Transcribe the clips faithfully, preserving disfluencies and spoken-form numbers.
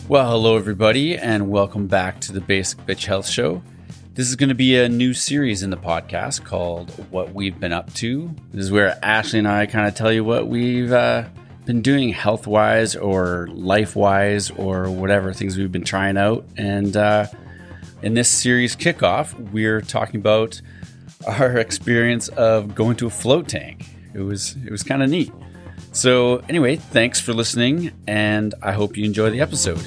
Well, hello everybody, and welcome back to the Basic Bitch Health Show. This is going to be a new series in the podcast called What We've Been Up To. This is where Ashley and I kind of tell you what we've uh, been doing health-wise or life-wise or whatever things we've been trying out. And uh, in this series kickoff, we're talking about our experience of going to a float tank. It was it was kind of neat. So anyway, thanks for listening, and I hope you enjoy the episode.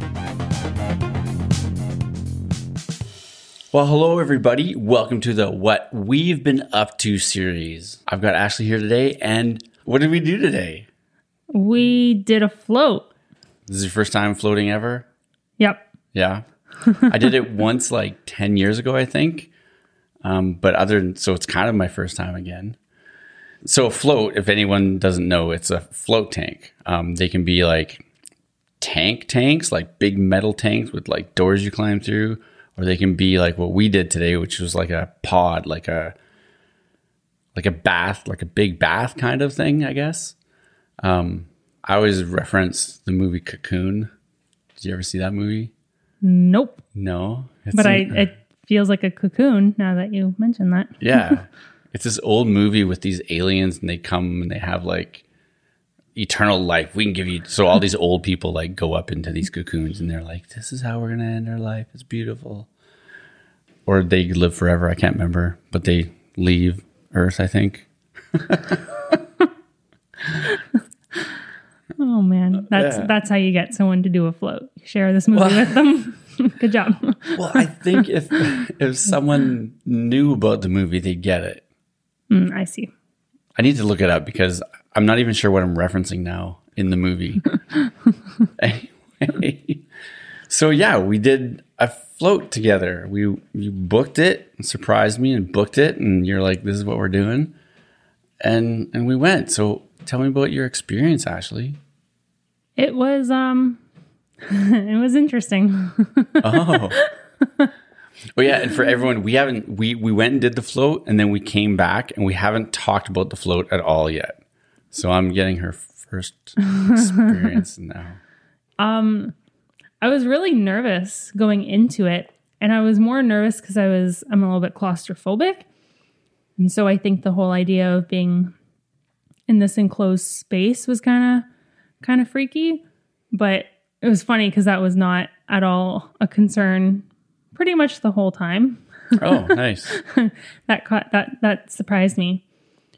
Well, hello everybody. Welcome to the What We've Been Up To series. I've got Ashley here today, and what did we do today? We did a float. This is your first time floating ever? Yep. Yeah. I did it once like ten years ago, I think. Um, but other than, so it's kind of my first time again. So a float, if anyone doesn't know, it's a float tank. Um, they can be like tank tanks, like big metal tanks with like doors you climb through, or they can be like what we did today, which was like a pod, like a like a bath, like a big bath kind of thing, I guess. Um, I always reference the movie Cocoon. Did you ever see that movie? Nope. No, it's but an, I it feels like a cocoon now that you mention that. Yeah. It's this old movie with these aliens, and they come and they have like eternal life. We can give you, so all these old people like go up into these cocoons and they're like, this is how we're going to end our life. It's beautiful. Or they live forever. I can't remember, but they leave Earth, I think. Oh man. That's, yeah. that's how you get someone to do a float. Share this movie well, with them. Good job. Well, I think if, if someone knew about the movie, they'd get it. Mm, I see. I need to look it up because I'm not even sure what I'm referencing now in the movie. Anyway, so yeah, we did a float together. We you booked it, and surprised me, and booked it, and you're like, "This is what we're doing," and and we went. So tell me about your experience, Ashley. It was um, it was interesting. Oh. Oh yeah, and for everyone, we haven't we we went and did the float, and then we came back, and we haven't talked about the float at all yet. So I'm getting her first experience now. Um, I was really nervous going into it, and I was more nervous because I was I'm a little bit claustrophobic, and so I think the whole idea of being in this enclosed space was kind of kind of freaky. But it was funny because that was not at all a concern. Pretty much the whole time. Oh, nice. that caught, that that surprised me.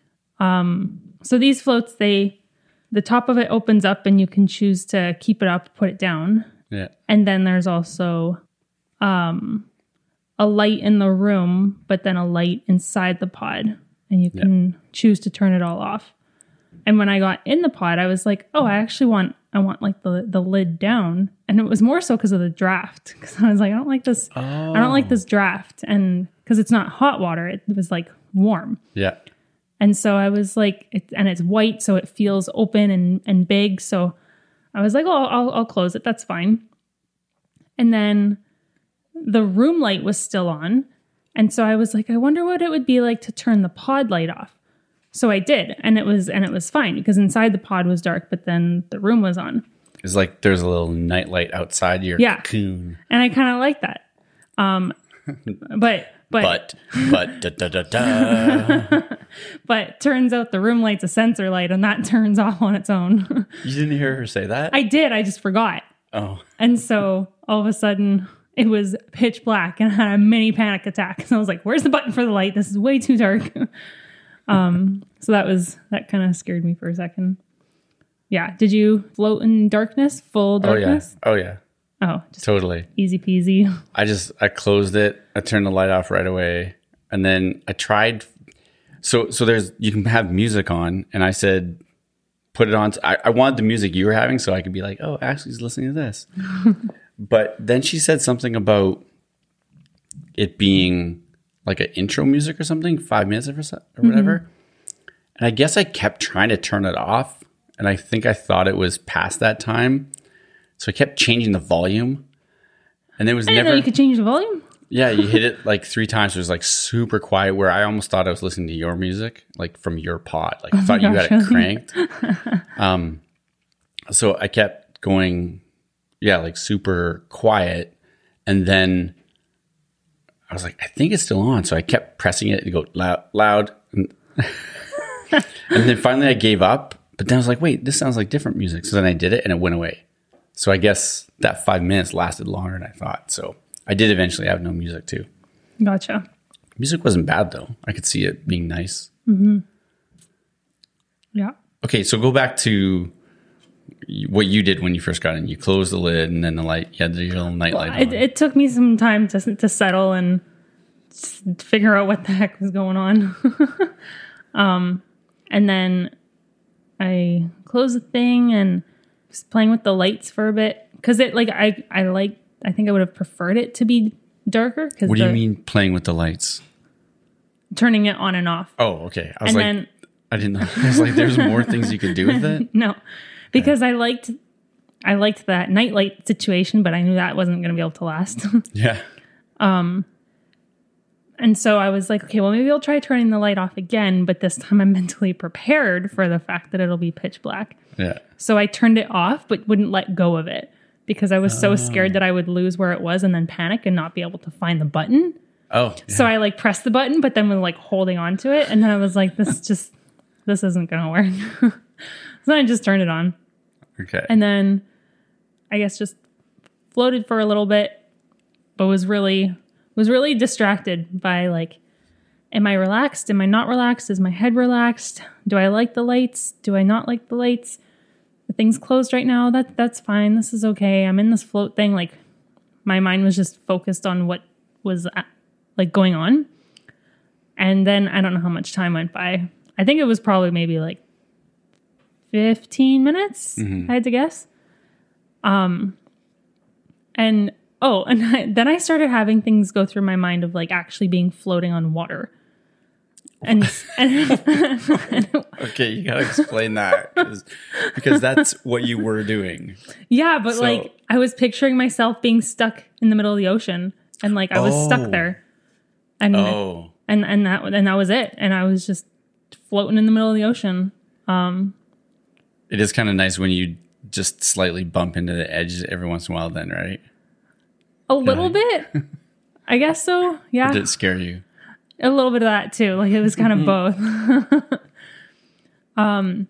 Um, so these floats, they the top of it opens up, and you can choose to keep it up, put it down. Yeah. And then there's also um, a light in the room, but then a light inside the pod, and you can yeah. choose to turn it all off. And when I got in the pod, I was like, oh, I actually want, I want like the, the lid down. And it was more so because of the draft. Because I was like, I don't like this. Oh. I don't like this draft. And because it's not hot water, it was like warm. Yeah. And so I was like, it, and it's white, so it feels open and, and big. So I was like, oh, I'll, I'll close it. That's fine. And then the room light was still on. And so I was like, I wonder what it would be like to turn the pod light off. So I did, and it was and it was fine because inside the pod was dark, but then the room was on. It's like there's a little nightlight outside your yeah. cocoon, and I kind of like that. Um, but but but but da, da, da, da. But turns out the room light's a sensor light, and that turns off on its own. You didn't hear her say that? I did. I just forgot. Oh, and so all of a sudden it was pitch black, and I had a mini panic attack. So I was like, "Where's the button for the light? This is way too dark." Um, so that was, that kind of scared me for a second. Yeah. Did you float in darkness, full darkness? Oh yeah. Oh yeah. Oh, just totally. Easy peasy. I just, I closed it. I turned the light off right away. And then I tried. So, so there's, you can have music on, and I said, put it on. I, I wanted the music you were having so I could be like, oh, Ashley's listening to this. But then she said something about it being like an intro music or something, five minutes or, or whatever. Mm-hmm. And I guess I kept trying to turn it off. And I think I thought it was past that time. So I kept changing the volume. And there was I didn't never... know you could change the volume. Yeah, you hit it like three times. It was like super quiet where I almost thought I was listening to your music, like from your pod. Like I oh thought you gosh, had it cranked. um, so I kept going yeah, like super quiet. And then I was like, I think it's still on. So I kept pressing it to go loud, loud. And, and then finally I gave up. But then I was like, wait, this sounds like different music. So then I did it and it went away. So I guess that five minutes lasted longer than I thought. So I did eventually have no music too. Gotcha. Music wasn't bad though. I could see it being nice. Mm-hmm. Yeah. Okay, so go back to what you did when you first got in. You closed the lid and then the light, you had your little night Well, light it, on. it took me some time to to settle and s- figure out what the heck was going on. um, and then I closed the thing and was playing with the lights for a bit because it like I I like I think I would have preferred it to be darker. Cause What do the, you mean playing with the lights? Turning it on and off. Oh, okay. I was And like, then- I didn't know. I was like, there's more things you could do with it. No, because I liked I liked that nightlight situation, but I knew that wasn't going to be able to last. Yeah. And so I was like, okay, well, maybe I'll try turning the light off again, but this time I'm mentally prepared for the fact that it'll be pitch black. Yeah. So I turned it off, but wouldn't let go of it because I was so scared that I would lose where it was and then panic and not be able to find the button. Oh. Yeah. So I like pressed the button, but then was like holding on to it. And then I was like, this just, this isn't going to work. So I just turned it on. Okay. And then I guess just floated for a little bit, but was really was really distracted by like, am I relaxed? Am I not relaxed? Is my head relaxed? Do I like the lights? Do I not like the lights? The thing's closed right now. That that's fine. This is okay. I'm in this float thing. Like my mind was just focused on what was uh, like going on. And then I don't know how much time went by. I think it was probably maybe like fifteen minutes, mm-hmm. I had to guess. Um, and, oh, and I, then I started having things go through my mind of like actually being floating on water. And, and, and okay, you gotta explain that because that's what you were doing. Yeah, but so, like I was picturing myself being stuck in the middle of the ocean and like I was oh, stuck there. And, oh. and, and that, and that was it. And I was just floating in the middle of the ocean. Um, It is kind of nice when you just slightly bump into the edge every once in a while then, right? A little bit. I guess so. Yeah. Or did it scare you? A little bit of that too. Like it was kind of both. um,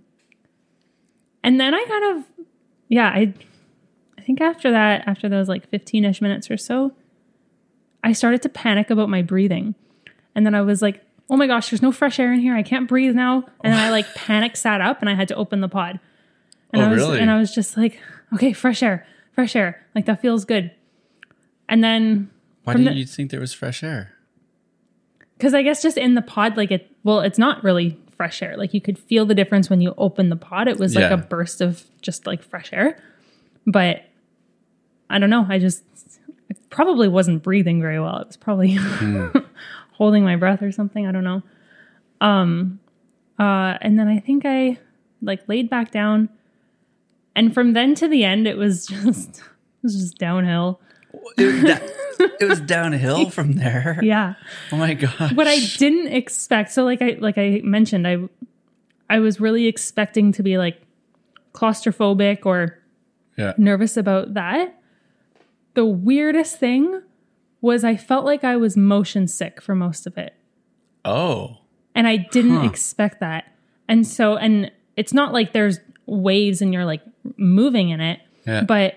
and then I kind of, yeah, I, I think after that, after those like fifteen-ish minutes or so, I started to panic about my breathing. And then I was like, oh my gosh, there's no fresh air in here. I can't breathe now. And then I like panic sat up and I had to open the pod. And oh, I was, really? And I was just like, okay, fresh air, fresh air. Like that feels good. And then. Why didn't the, you think there was fresh air? Because I guess just in the pod, like it, well, it's not really fresh air. Like you could feel the difference when you open the pod. It was like yeah. a burst of just like fresh air. But I don't know. I just I probably wasn't breathing very well. It was probably mm. holding my breath or something. I don't know. Um, uh, and then I think I like laid back down. And from then to the end, it was just, it was just downhill. It was, da- it was downhill from there. Yeah. Oh my gosh. What I didn't expect. So like I, like I mentioned, I, I was really expecting to be like claustrophobic or yeah. nervous about that. The weirdest thing was I felt like I was motion sick for most of it. Oh. And I didn't huh. expect that. And so, and it's not like there's waves and you're like moving in it, yeah. but,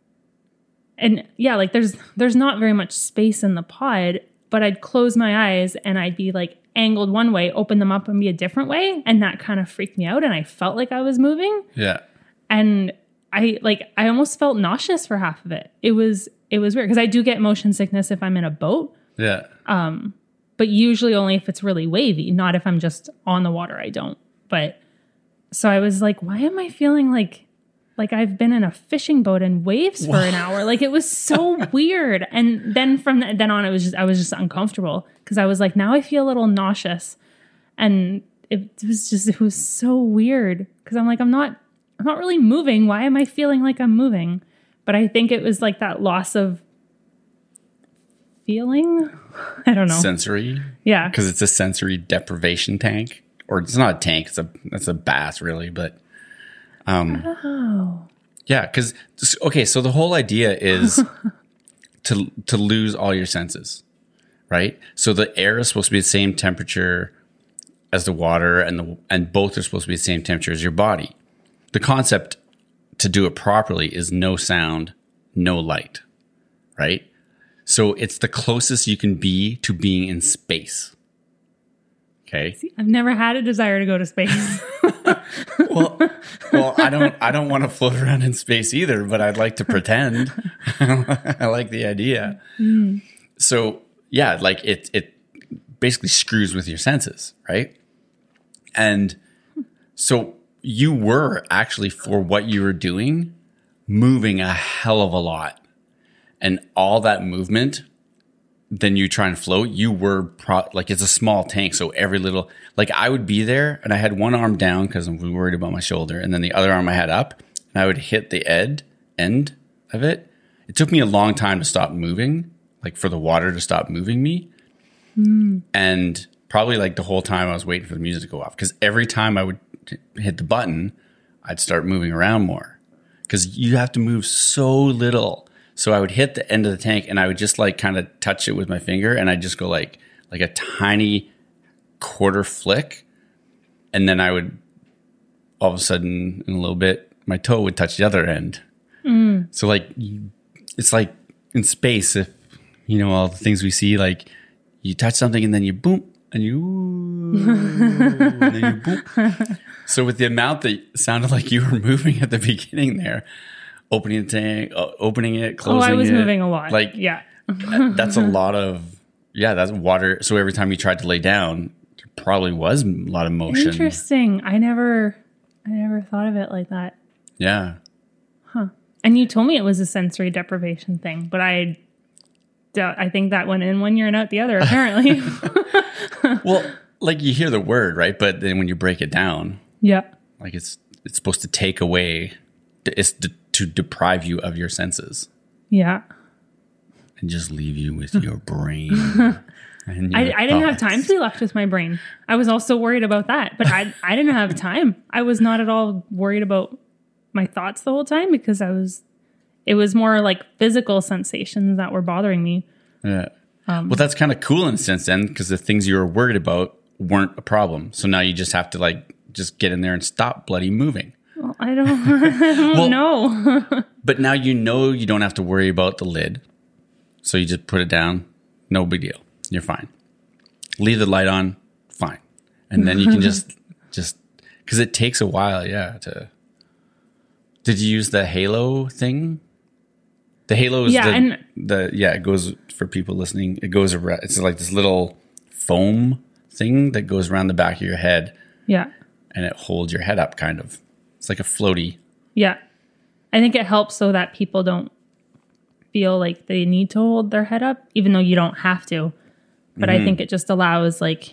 and yeah, like there's, there's not very much space in the pod, but I'd close my eyes and I'd be like angled one way, open them up and be a different way. And that kind of freaked me out. And I felt like I was moving. Yeah. And I like, I almost felt nauseous for half of it. It was, it was weird because I do get motion sickness if I'm in a boat. Yeah. Um, but usually only if it's really wavy, not if I'm just on the water. I don't. But so I was like, why am I feeling like, like I've been in a fishing boat in waves for an hour? Like it was so weird. And then from the, then on, it was just, I was just uncomfortable because I was like, now I feel a little nauseous. And it was just, it was so weird because I'm like, I'm not, I'm not really moving. Why am I feeling like I'm moving? But I think it was like that loss of feeling. I don't know. Sensory. Yeah. Because it's a sensory deprivation tank. Or it's not a tank. It's a, it's a bath really. But um, oh. Yeah, because okay, so the whole idea is to to lose all your senses, right? So the air is supposed to be the same temperature as the water, and the and both are supposed to be the same temperature as your body. The concept to do it properly is no sound, no light, right? So it's the closest you can be to being in space. Okay. See, I've never had a desire to go to space. well, well, I don't, I don't want to float around in space either, but I'd like to pretend. I like the idea. Mm. So yeah, like it, it basically screws with your senses, right? And so you were actually, for what you were doing, moving a hell of a lot, and all that movement. Then you try and float, you were pro- like, it's a small tank. So every little, like I would be there and I had one arm down because I'm worried about my shoulder. And then the other arm I had up, and I would hit the ed, end of it. It took me a long time to stop moving, like for the water to stop moving me. Mm. And probably like the whole time I was waiting for the music to go off. Because every time I would t- hit the button, I'd start moving around more. Because you have to move so little. So I would hit the end of the tank and I would just like kind of touch it with my finger, and I'd just go like like a tiny quarter flick, and then I would all of a sudden in a little bit my toe would touch the other end. Mm. So like it's like in space, if you know all the things we see, like you touch something and then you boom and you and then you boom. So with the amount that sounded like you were moving at the beginning there. Opening the tank, uh, opening it, closing it. Oh, I was it. moving a lot. Like, yeah. that, that's a lot of, yeah, that's water. So every time you tried to lay down, there probably was a lot of motion. Interesting. I never, I never thought of it like that. Yeah. Huh. And you told me it was a sensory deprivation thing, but I, I think that went in one ear and out the other, apparently. Well, like you hear the word, right? But then when you break it down, yeah, like it's, it's supposed to take away, it's to, to deprive you of your senses. Yeah. And just leave you with your brain. and your I, I didn't have time to be left with my brain. I was also worried about that, but I I didn't have time. I was not at all worried about my thoughts the whole time, because I was, it was more like physical sensations that were bothering me. Yeah. Um, well, that's kind of cool in a sense then, because the things you were worried about weren't a problem. So now you just have to like, just get in there and stop bloody moving. Well, I don't, I don't well, know. But now you know you don't have to worry about the lid. So you just put it down. No big deal. You're fine. Leave the light on. Fine. And then you can just, just, because it takes a while, yeah, to, did you use the halo thing? The halo is yeah, the, and, the, yeah, it goes, for people listening, it goes around, it's like this little foam thing that goes around the back of your head. Yeah. And it holds your head up, kind of. It's like a floaty. Yeah. I think it helps so that people don't feel like they need to hold their head up, even though you don't have to. But mm-hmm. I think it just allows, like,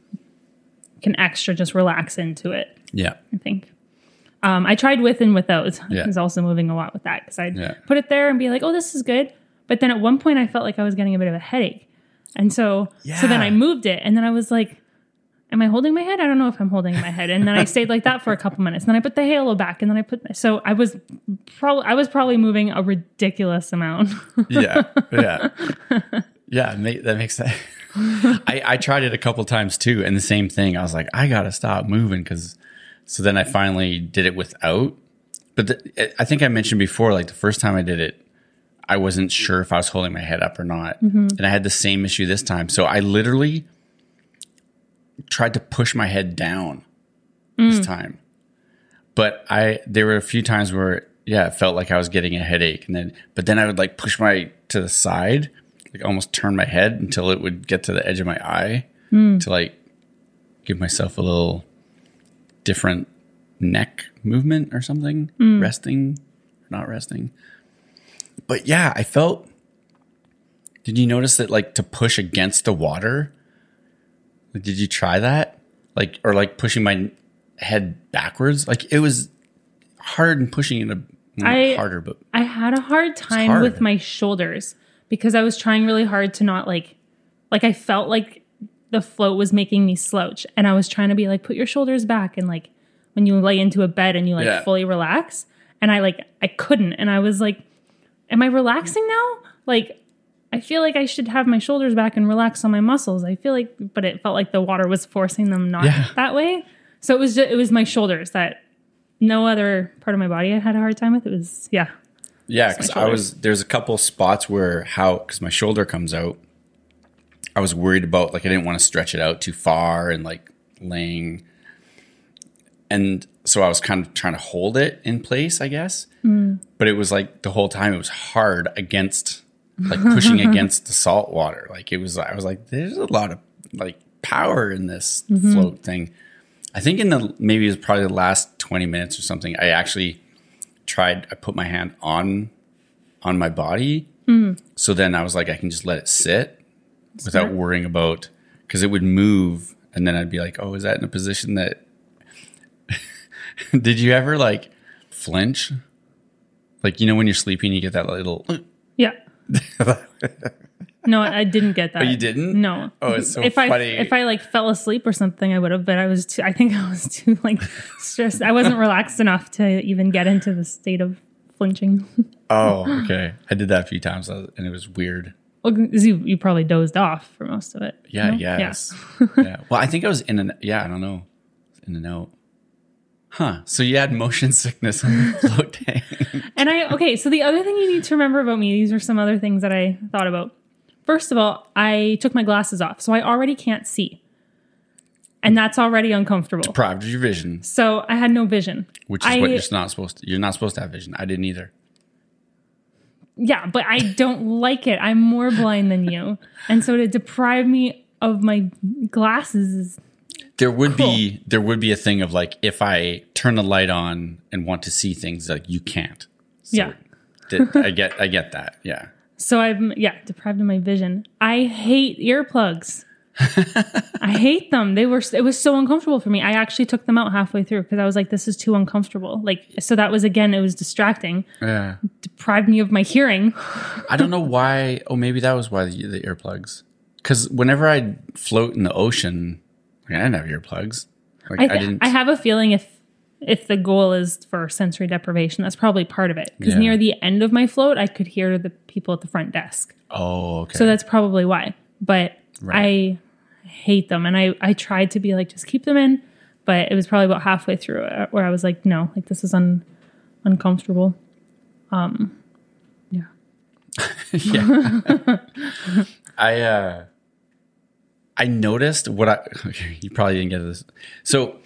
can extra just relax into it. Yeah. I think. Um, I tried with and without. Yeah. I was also moving a lot with that, because I'd yeah. put it there and be like, oh, this is good. But then at one point I felt like I was getting a bit of a headache. And so, yeah. so then I moved it, and then I was like, am I holding my head? I don't know if I'm holding my head. And then I stayed like that for a couple minutes. And then I put the halo back, and then I put, so I was probably, I was probably moving a ridiculous amount. yeah. Yeah. Yeah. That makes sense. I, I tried it a couple times too. And the same thing. I was like, I got to stop moving. Cause so then I finally did it without, but the, I think I mentioned before, like the first time I did it, I wasn't sure if I was holding my head up or not. Mm-hmm. And I had the same issue this time. So I literally tried to push my head down mm. this time. But I, there were a few times where, yeah, it felt like I was getting a headache. And then, but then I would like push my, to the side, like almost turn my head until it would get to the edge of my eye mm. to like give myself a little different neck movement or something, mm. resting, not resting. But yeah, I felt, did you notice that like to push against the water? Did you try that? Like, or like pushing my head backwards? Like it was hard and pushing it a, not I, harder, but I had a hard time hard. with my shoulders because I was trying really hard to not like, like I felt like the float was making me slouch, and I was trying to be like, put your shoulders back. And like when you lay into a bed and you like yeah. fully relax. And I like, I couldn't. And I was like, am I relaxing now? Like, I feel like I should have my shoulders back and relax on my muscles. I feel like, but it felt like the water was forcing them not Yeah. that way. So it was just, it was my shoulders that no other part of my body I had a hard time with. It was, yeah. Yeah, because I was, there's a couple spots where how, because my shoulder comes out, I was worried about, like, I didn't want to stretch it out too far and, like, laying. And so I was kind of trying to hold it in place, I guess. Mm. But it was, like, the whole time it was hard against, like, pushing against the salt water. Like, it was, I was like, there's a lot of, like, power in this mm-hmm. float thing. I think in the, maybe it was probably the last twenty minutes or something, I actually tried, I put my hand on, on my body. Mm. So then I was like, I can just let it sit. Smart. Without worrying about, because it would move and then I'd be like, oh, is that in a position that did you ever like flinch? Like, you know, when you're sleeping, you get that little yeah. No, I didn't get that. Oh, you didn't? No. Oh, it's so if funny. I if I like fell asleep or something, I would have, but I was too, I think I was too like stressed. I wasn't relaxed enough to even get into the state of flinching. Oh, okay. I did that a few times and it was weird. Well, 'cause you, you probably dozed off for most of it. Yeah, no? yes. Yeah. yeah. Well, I think I was in and yeah, I don't know. In and out. Huh. So you had motion sickness on the float tank. And I, okay, so the other thing you need to remember about me, these are some other things that I thought about. First of all, I took my glasses off, so I already can't see. And that's already uncomfortable. Deprived of your vision. So I had no vision. Which is I, what you're not supposed to, you're not supposed to have vision. I didn't either. Yeah, but I don't like it. I'm more blind than you. And so to deprive me of my glasses is There would cool. be there would be a thing of like, if I turn the light on and want to see things, like you can't. So yeah. that, I get I get that. Yeah. So I'm yeah, deprived of my vision. I hate earplugs. I hate them. They were it was so uncomfortable for me. I actually took them out halfway through because I was like, this is too uncomfortable. Like, so that was, again, it was distracting. Yeah. Deprived me of my hearing. I don't know why. Oh, maybe that was why the, the earplugs. Because whenever I float in the ocean, like, I didn't have earplugs. Like, I, th- I didn't. I have a feeling if if the goal is for sensory deprivation, that's probably part of it. Because Yeah. near the end of my float, I could hear the people at the front desk. Oh, okay. So that's probably why. But Right. I hate them. And I, I tried to be like, just keep them in. But it was probably about halfway through it where I was like, no, like this is un, uncomfortable. Um, yeah. yeah. I uh, I noticed what I. Okay, you probably didn't get this. So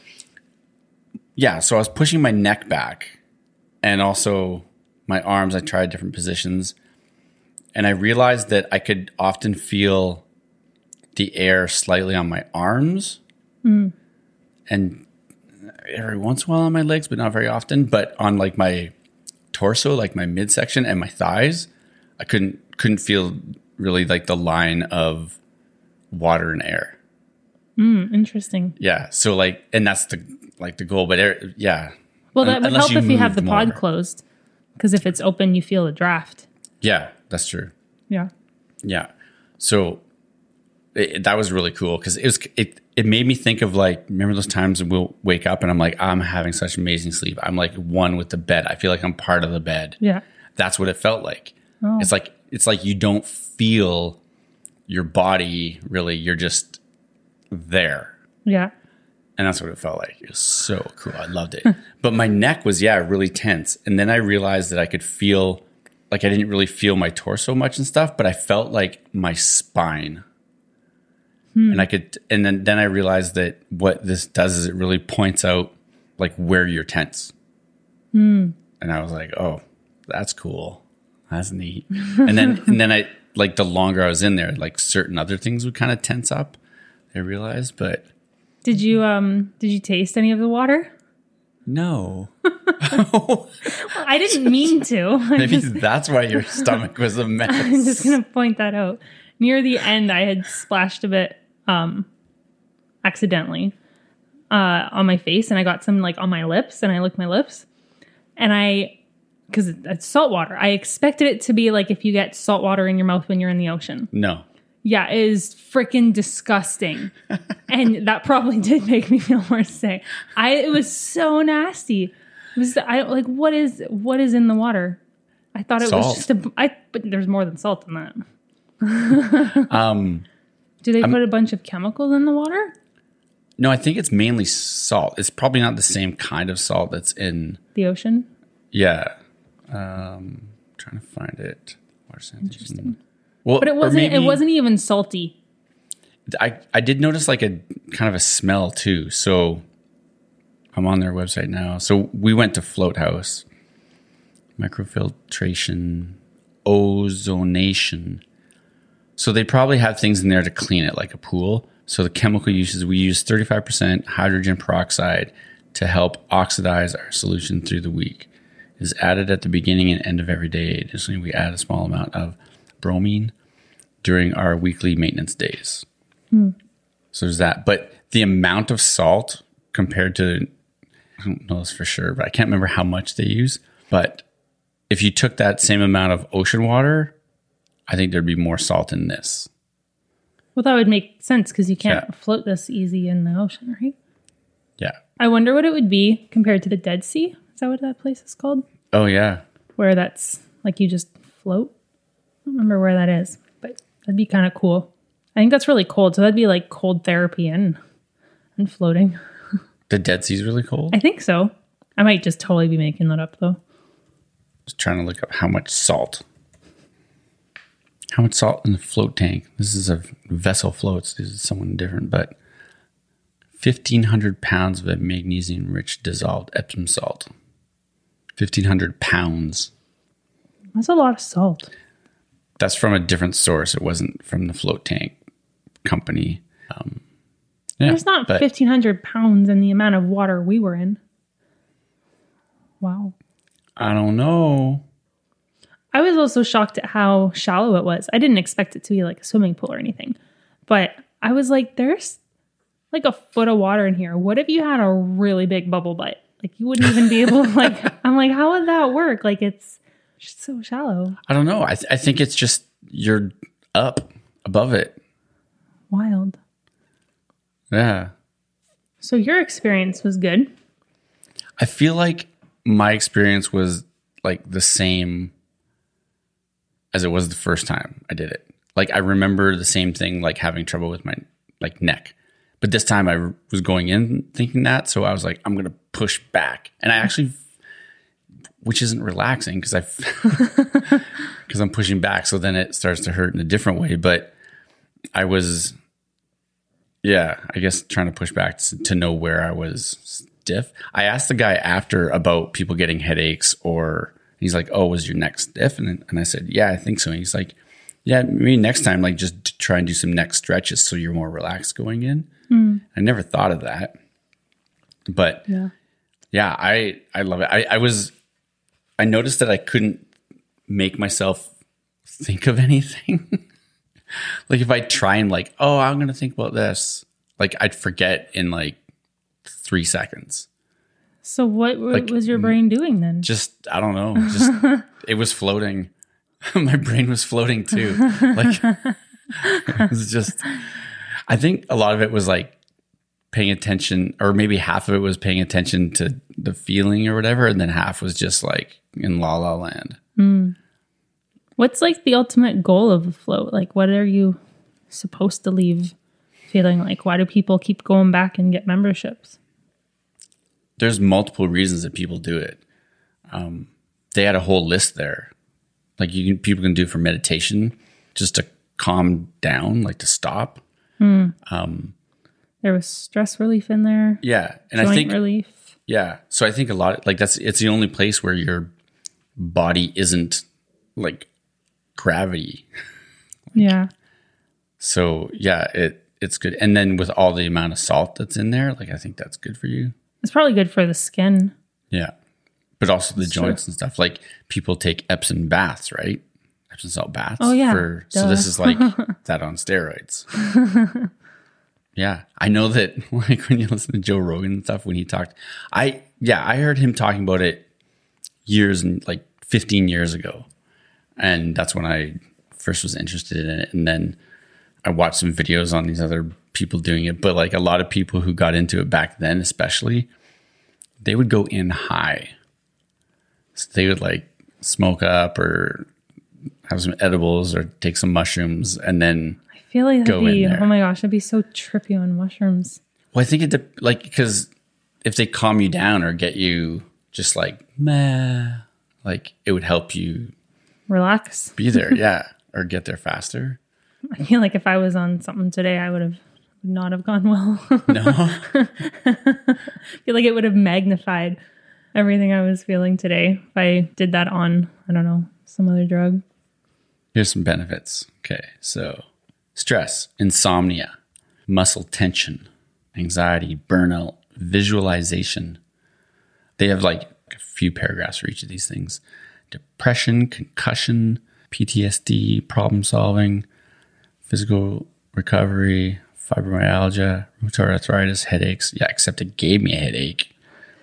yeah, so I was pushing my neck back, and also my arms. I tried different positions, and I realized that I could often feel the air slightly on my arms, mm. and every once in a while on my legs, but not very often. But on like my torso, like my midsection and my thighs, I couldn't couldn't feel really like the line of water and air. Mm, interesting. Yeah. So like, and that's the like the goal. But air, yeah. Well, that would help if you have the more. pod closed, because if it's open, you feel a draft. Yeah, that's true. Yeah. Yeah. So it, that was really cool because it was it. It made me think of like, remember those times when we'll wake up and I'm like, I'm having such amazing sleep. I'm like one with the bed. I feel like I'm part of the bed. Yeah. That's what it felt like. Oh. It's like, it's like you don't feel your body really. You're just there. Yeah. And that's what it felt like. It was so cool. I loved it. But my neck was, yeah, really tense. And then I realized that I could feel, like I didn't really feel my torso much and stuff, but I felt like my spine. Hmm. And I could, and then, then I realized that what this does is it really points out like where you're tense. Hmm. And I was like, oh, that's cool. That's neat. And then, and then I, like the longer I was in there, like certain other things would kind of tense up. I realized, but. Did you, um, did you taste any of the water? No. Well, I didn't mean to. Maybe just, that's why your stomach was a mess. I'm just going to point that out. Near the end, I had splashed a bit um, accidentally uh, on my face, and I got some like on my lips, and I licked my lips. And I, because it's salt water, I expected it to be like if you get salt water in your mouth when you're in the ocean. No. Yeah, it is freaking disgusting. And that probably did make me feel more sick. I, it was so nasty. Was I like what is what is in the water? I thought it Salt. was just a. I but there's more than salt in that. um, Do they I'm, put a bunch of chemicals in the water? No, I think it's mainly salt. It's probably not the same kind of salt that's in the ocean. Yeah, um, trying to find it. Interesting. Well, but it wasn't. Maybe, it wasn't even salty. I I did notice like a kind of a smell too. So I'm on their website now. So we went to Float House. Microfiltration, ozonation. So they probably have things in there to clean it like a pool. So the chemical uses, we use thirty-five percent hydrogen peroxide to help oxidize our solution through the week. It is added at the beginning and end of every day. Additionally, we add a small amount of bromine during our weekly maintenance days. Hmm. So there's that. But the amount of salt compared to, I don't know this for sure, but I can't remember how much they use. But if you took that same amount of ocean water, I think there'd be more salt in this. Well, that would make sense because you can't yeah. float this easy in the ocean, right? Yeah. I wonder what it would be compared to the Dead Sea. Is that what that place is called? Oh, yeah. Where that's like you just float. I don't remember where that is, but that'd be kind of cool. I think that's really cold. So that'd be like cold therapy and, and floating. The Dead Sea's really cold? I think so. I might just totally be making that up though. Just trying to look up how much salt. How much salt in the float tank? This is a vessel floats. This is someone different, but fifteen hundred pounds of a magnesium-rich dissolved Epsom salt. fifteen hundred pounds. That's a lot of salt. That's from a different source. It wasn't from the float tank company. Um, yeah, There's not but, fifteen hundred pounds in the amount of water we were in. Wow. I don't know. I was also shocked at how shallow it was. I didn't expect it to be like a swimming pool or anything. But I was like, there's like a foot of water in here. What if you had a really big bubble butt? Like you wouldn't even be able to like, I'm like, how would that work? Like it's just so shallow. I don't know. I, th- I think it's just you're up above it. Wild. Yeah. So your experience was good. I feel like my experience was like the same as it was the first time I did it. Like I remember the same thing, like having trouble with my like neck. But this time I was going in thinking that. So I was like, I'm going to push back. And I actually, which isn't relaxing because I, because I'm pushing back. So then it starts to hurt in a different way. But I was, yeah, I guess trying to push back to, to know where I was stiff. I asked the guy after about people getting headaches or he's like, oh, was your neck stiff? And, and I said, yeah, I think so. And he's like, yeah, maybe next time, like just try and do some neck stretches so you're more relaxed going in. Mm. I never thought of that. But yeah, yeah I, I love it. I, I was, I noticed that I couldn't make myself think of anything. Like if I try and like, oh, I'm going to think about this, like I'd forget in like three seconds. So what like, was your brain doing then? Just, I don't know. Just, it was floating. My brain was floating too. Like it was just, I think a lot of it was like paying attention, or maybe half of it was paying attention to the feeling or whatever. And then half was just like in La La Land. Mm. What's like the ultimate goal of a float? Like, what are you supposed to leave feeling like? Why do people keep going back and get memberships? There's multiple reasons that people do it. Um, they had a whole list there. Like you can, people can do it for meditation, just to calm down, like to stop. Mm. Um, there was stress relief in there. Yeah. And joint I think relief. Yeah. So I think a lot, like that's, it's the only place where your body isn't like gravity. Yeah. So yeah, it, it's good. And then with all the amount of salt that's in there, like I think that's good for you. It's probably good for the skin. Yeah. But also the That's joints true. And stuff. Like people take Epsom baths, right? Epsom salt baths. Oh, yeah. For, so this is like that on steroids. Yeah. I know that like when you listen to Joe Rogan and stuff, when he talked, I, yeah, I heard him talking about it years and like fifteen years ago. And that's when I first was interested in it. And then I watched some videos on these other people doing it. But like a lot of people who got into it back then, especially, they would go in high. So they would like smoke up or have some edibles or take some mushrooms and then I feel like that'd go in be, there. oh my gosh, that'd be so trippy on mushrooms. Well, I think it, de- like, because if they calm you down or get you just like, meh, like it would help you Relax. be there. Yeah. Or get there faster. I feel like if I was on something today, I would have would not have gone well. No. I feel like it would have magnified everything I was feeling today if I did that on, I don't know, some other drug. Here's some benefits. Okay. So stress, insomnia, muscle tension, anxiety, burnout, visualization. They have like a few paragraphs for each of these things. Depression, concussion, P T S D, problem solving, physical recovery, fibromyalgia, rheumatoid arthritis, headaches. Yeah, except it gave me a headache.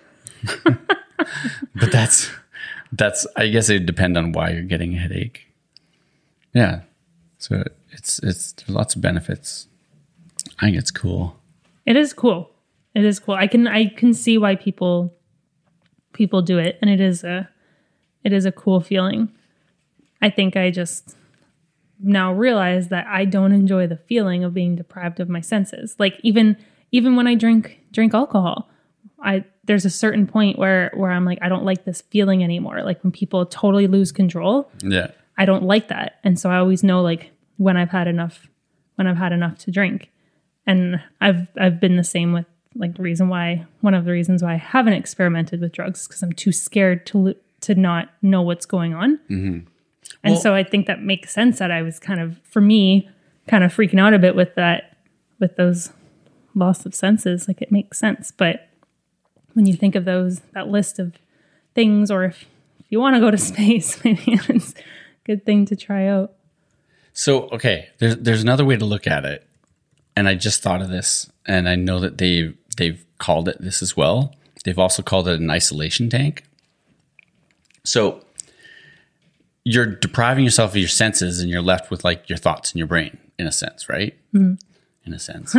But that's, that's, I guess it would depend on why you're getting a headache. Yeah. So it's, it's, there's lots of benefits. I think it's cool. It is cool. It is cool. I can, I can see why people, people do it. And it is a, it is a cool feeling. I think I just now realize that I don't enjoy the feeling of being deprived of my senses. Like even even when I drink drink alcohol, I there's a certain point where where I'm like, I don't like this feeling anymore. Like when people totally lose control, Yeah. I don't like that. And so I always know like when I've had enough when I've had enough to drink. And I've I've been the same with like the reason why one of the reasons why I haven't experimented with drugs because I'm too scared to lo- to not know what's going on. Mm-hmm. And Well, so I think that makes sense that I was kind of, for me, kind of freaking out a bit with that, with those loss of senses. Like it makes sense. But when you think of those, that list of things, or if, if you want to go to space, maybe it's a good thing to try out. So, okay, there's there's another way to look at it. And I just thought of this, and I know that they they've called it this as well. They've also called it an isolation tank. So you're depriving yourself of your senses and you're left with like your thoughts in your brain, in a sense, right? Mm-hmm. In a sense.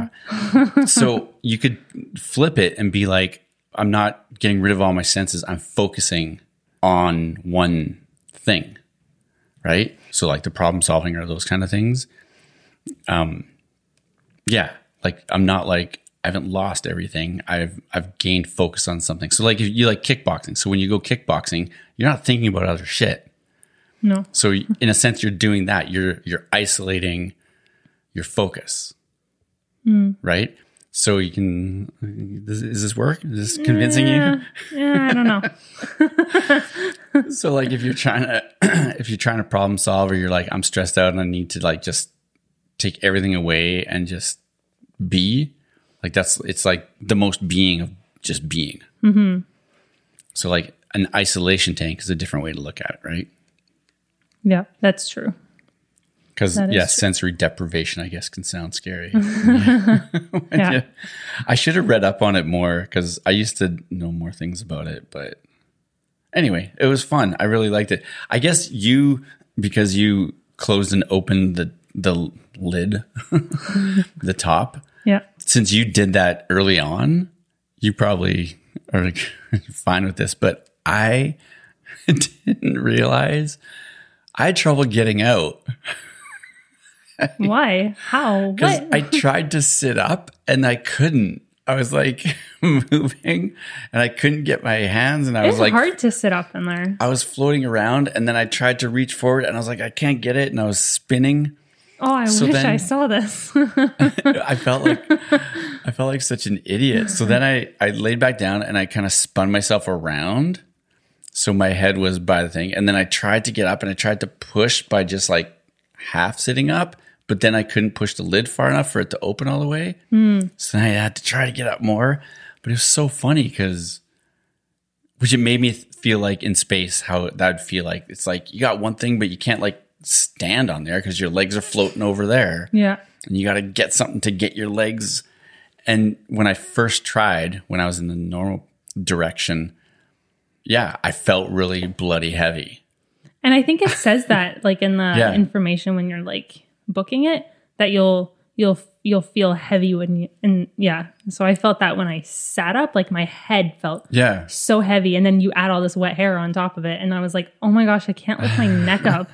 So you could flip it and be like, I'm not getting rid of all my senses. I'm focusing on one thing, right? So like the problem solving or those kind of things. Um, yeah, like I'm not like, I haven't lost everything. I've I've gained focus on something. So like if you like kickboxing. So when you go kickboxing, you're not thinking about other shit. No. So in a sense, you're doing that. You're you're isolating your focus, mm. right? So you can. Does, is this work? Is this convincing yeah, you? Yeah, I don't know. So like, if you're trying to, if you're trying to problem solve, or you're like, I'm stressed out and I need to like just take everything away and just be, like that's it's like the most being of just being. Mm-hmm. So like an isolation tank is a different way to look at it, right? Yeah, that's true. Because, That is yeah, true. sensory deprivation, I guess, can sound scary. yeah. Yeah. I should have read up on it more because I used to know more things about it. But anyway, it was fun. I really liked it. I guess you, because you closed and opened the, the lid, the top, Yeah. since you did that early on, you probably are like, fine with this. But I didn't realize I had trouble getting out. Why? How? Because What? I tried to sit up and I couldn't. I was like moving and I couldn't get my hands, and I was It's like, hard to sit up in there. I was floating around, and then I tried to reach forward and I was like, I can't get it. And I was spinning. Oh, I So wish then- I saw this. I felt like, I felt like such an idiot. So then I, I laid back down and I kind of spun myself around. So my head was by the thing. And then I tried to get up and I tried to push by just like half sitting up. But then I couldn't push the lid far enough for it to open all the way. Mm. So then I had to try to get up more. But it was so funny because, which it made me feel like in space, how that would feel like. It's like you got one thing, but you can't like stand on there because your legs are floating over there. Yeah. And you got to get something to get your legs. And when I first tried, when I was in the normal direction, yeah, I felt really bloody heavy. And I think it says that like in the Yeah. information when you're like booking it, that you'll you'll you'll feel heavy when you, and yeah. So I felt that when I sat up, like my head felt Yeah. so heavy. And then you add all this wet hair on top of it. And I was like, oh my gosh, I can't lift my neck up.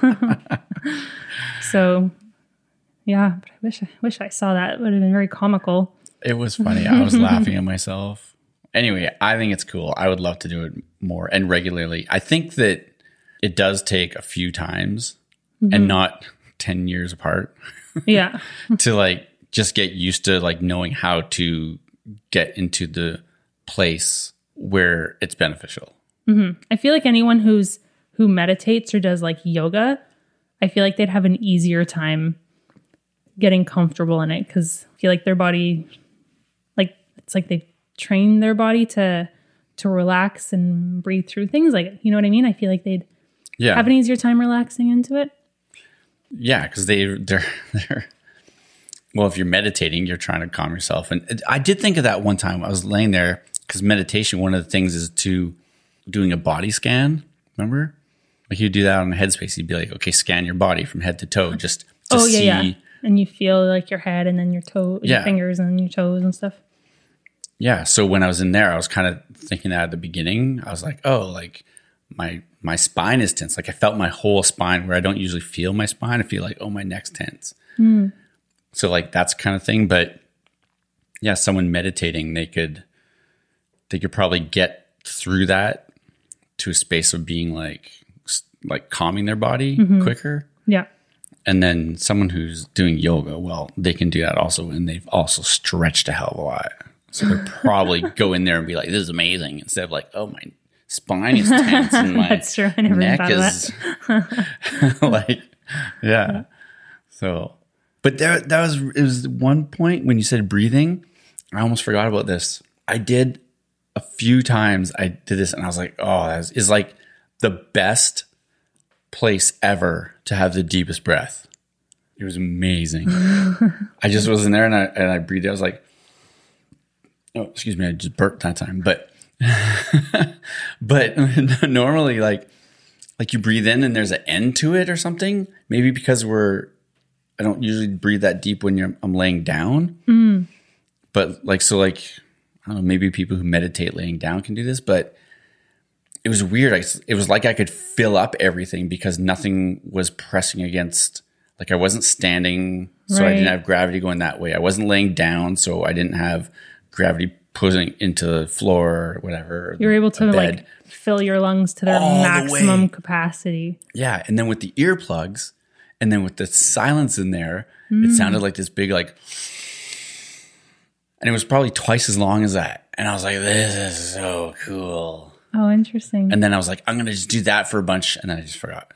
So yeah, but I wish, I wish I saw that. It would have been very comical. It was funny. I was laughing at myself. Anyway, I think it's cool. I would love to do it more and regularly. I think that it does take a few times mm-hmm. and not ten years apart. Yeah. To like just get used to like knowing how to get into the place where it's beneficial. Mm-hmm. I feel like anyone who's who meditates or does like yoga, I feel like they'd have an easier time getting comfortable in it because I feel like their body, like it's like they've trained their body to to relax and breathe through things. Like, you know what I mean? I feel like they'd yeah. have an easier time relaxing into it. Yeah, because they they're they're well, if you're meditating, you're trying to calm yourself. And I did think of that one time. I was laying there because meditation, one of the things is to doing a body scan. Remember, like you do that on Headspace. You'd be like, okay, scan your body from head to toe, just to oh yeah, see. yeah. And you feel like your head, and then your toe, yeah. your fingers, and your toes and stuff. Yeah. So when I was in there, I was kind of thinking that at the beginning. I was like, oh, like my my spine is tense. Like I felt my whole spine where I don't usually feel my spine. I feel like, oh, my neck's tense. Mm. So like that's kind of thing. But yeah, someone meditating, they could they could probably get through that to a space of being like like calming their body mm-hmm. quicker. Yeah. And then someone who's doing yoga, well, they can do that also, and they've also stretched a hell of a lot. So they'll probably go in there and be like, "This is amazing," instead of like, "Oh, my spine is tense and my That's true. I never neck thought of is like, yeah." So, but there, that was it was one point when you said breathing. I almost forgot about this. I did a few times. I did this, and I was like, "Oh, that is like the best place ever to have the deepest breath." It was amazing. I just was in there and I and I breathed. I was like, oh, excuse me, I just burped that time. But but normally like like you breathe in and there's an end to it or something. Maybe because we're I don't usually breathe that deep when you're I'm laying down. Mm. But like so like I don't know, maybe people who meditate laying down can do this, but it was weird. I, it was like I could fill up everything because nothing was pressing against. Like I wasn't standing, so right. I didn't have gravity going that way. I wasn't laying down, so I didn't have gravity pushing into the floor or whatever. You're able to like fill your lungs to their All maximum the capacity. Yeah, and then with the earplugs, and then with the silence in there, mm. it sounded like this big like, and it was probably twice as long as that. And I was like, "This is so cool." Oh, interesting. And then I was like, I'm going to just do that for a bunch. And then I just forgot.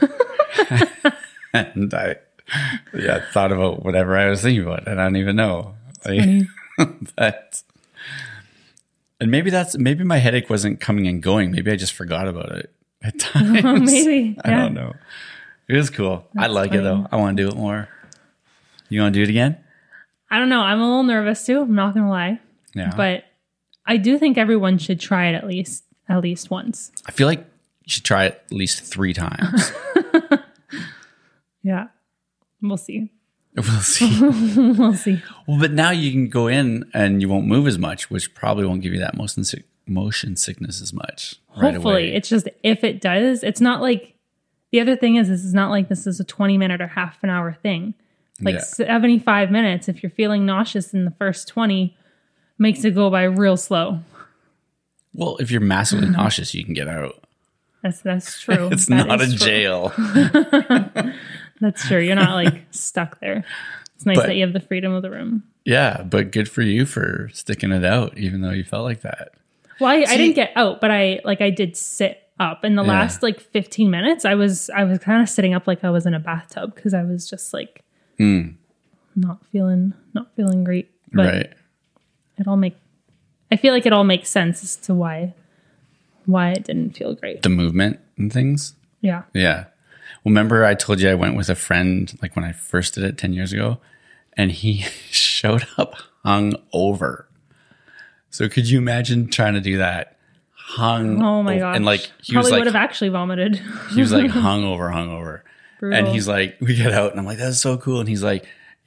And I, yeah, thought about whatever I was thinking about. And I don't even know. Like, but, and maybe that's, maybe my headache wasn't coming and going. Maybe I just forgot about it at times. Oh, maybe. I yeah. don't know. It was cool. That's I like funny. It though. I want to do it more. You want to do it again? I don't know. I'm a little nervous too. I'm not going to lie. Yeah. But I do think everyone should try it at least. At least once. I feel like you should try it at least three times. Yeah. We'll see. We'll see. We'll see. Well, but now you can go in and you won't move as much, which probably won't give you that motion, sick- motion sickness as much. Right Hopefully. Away. It's just if it does, it's not like the other thing is this is not like this is a twenty minute or half an hour thing. Like yeah. seventy-five minutes, if you're feeling nauseous in the first twenty, makes it go by real slow. Well, if you're massively nauseous, you can get out. That's that's true. It's that not a true. jail. That's true. You're not like stuck there. It's nice but, that you have the freedom of the room. Yeah, but good for you for sticking it out, even though you felt like that. Well, I, I didn't get out, but I like I did sit up. In the yeah. last like fifteen minutes, I was I was kind of sitting up like I was in a bathtub because I was just like mm. not feeling not feeling great. But right. It all make. I feel like it all makes sense as to why why it didn't feel great. The movement and things? Yeah. Yeah. Well, remember I told you I went with a friend like when I first did it ten years ago, and he showed up hung over. So could you imagine trying to do that? Hung Oh my gosh. And like he Probably was like, would have actually vomited. He was like hung over, hung over. Brutal. And he's like, we get out and I'm like, that's so cool. And he's like,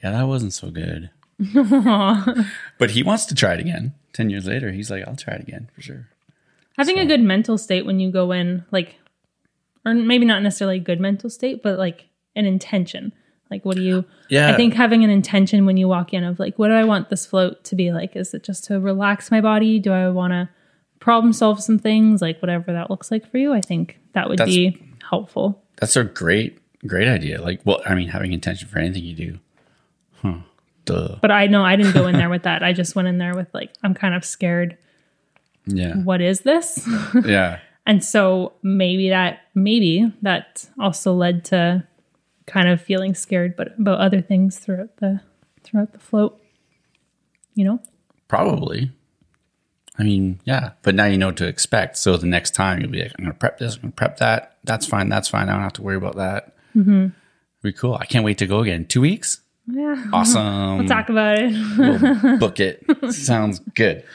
Yeah, that wasn't so good. But he wants to try it again. Ten years later, he's like, I'll try it again for sure. Having So- a good mental state when you go in, like, or maybe not necessarily a good mental state, but like an intention. Like, what do you, Yeah. I think having an intention when you walk in of like, what do I want this float to be like? Is it just to relax my body? Do I want to problem solve some things? Like, whatever that looks like for you, I think that would That's- be helpful. That's a great, great idea. Like, well, I mean, having intention for anything you do. Huh. Duh. But I know I didn't go in there with that. I just went in there with like, I'm kind of scared. Yeah. What is this? Yeah. And so maybe that, maybe that also led to kind of feeling scared, but about other things throughout the, throughout the float, you know? Probably. I mean, yeah. But now you know what to expect. So the next time you'll be like, I'm going to prep this, I'm going to prep that. That's fine. That's fine. I don't have to worry about that. Mm-hmm. Be cool. I can't wait to go again. Two weeks? Yeah. Awesome. We'll talk about it. We'll book it. Sounds good.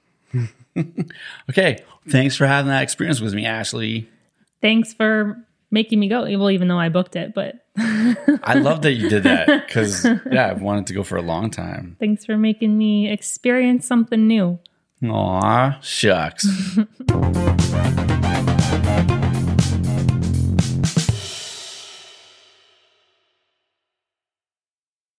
Okay. Thanks for having that experience with me, Ashley. Thanks for making me go. Well, even though I booked it, but I love that you did that because, yeah, I've wanted to go for a long time. thanks for making me experience something new. Aw, shucks.